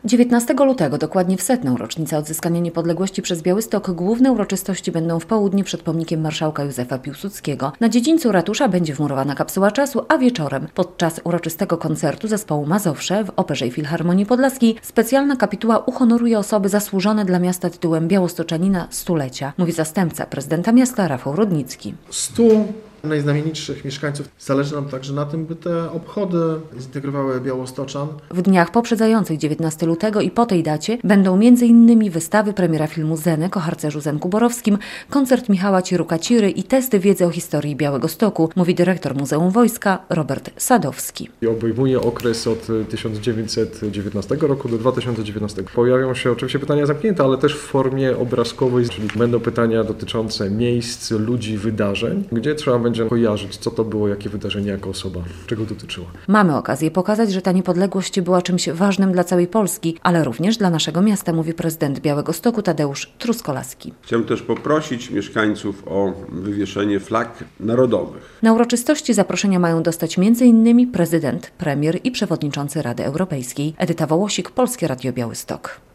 19 lutego, dokładnie w 100. rocznicę odzyskania niepodległości przez Białystok, główne uroczystości będą w południe przed pomnikiem marszałka Józefa Piłsudskiego. Na dziedzińcu ratusza będzie wmurowana kapsuła czasu, a wieczorem, podczas uroczystego koncertu zespołu Mazowsze w Operze i Filharmonii Podlaskiej, specjalna kapituła uhonoruje osoby zasłużone dla miasta tytułem Białostoczanina Stulecia, mówi zastępca prezydenta miasta Rafał Rudnicki. 100 najznamienitszych mieszkańców. Zależy nam także na tym, by te obchody zintegrowały Białostoczan. W dniach poprzedzających 19 lutego i po tej dacie będą m.in. wystawy, premiera filmu Zenek o harcerzu Zenku Borowskim, koncert Michała Cieruka-Ciry i testy wiedzy o historii Białegostoku, mówi dyrektor Muzeum Wojska Robert Sadowski. Obejmuje okres od 1919 roku do 2019. Pojawią się oczywiście pytania zamknięte, ale też w formie obrazkowej, czyli będą pytania dotyczące miejsc, ludzi, wydarzeń, gdzie trzeba będzie kojarzyć, co to było, jakie wydarzenie, jaka osoba, czego dotyczyło. Mamy okazję pokazać, że ta niepodległość była czymś ważnym dla całej Polski, ale również dla naszego miasta, mówi prezydent Białegostoku Tadeusz Truskolaski. Chciałbym też poprosić mieszkańców o wywieszenie flag narodowych. Na uroczystości zaproszenia mają dostać m.in. prezydent, premier i przewodniczący Rady Europejskiej. Edyta Wołosik, Polskie Radio Białystok.